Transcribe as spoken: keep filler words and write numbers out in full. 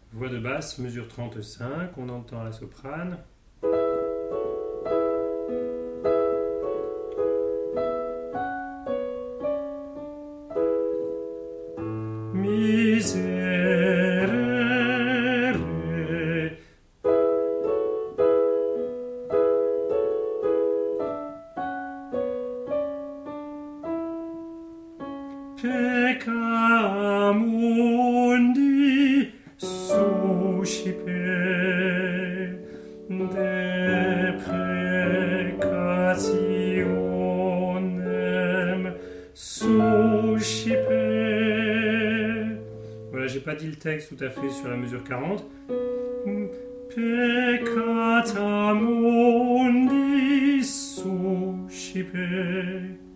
Voix de basse, mesure trente-cinq, on entend la soprane. Miserere. Peccamundi suscipe deprecationem suscipe. Voilà, j'ai pas dit le texte tout à fait sur la mesure quarante. Peccata mundi suscipe.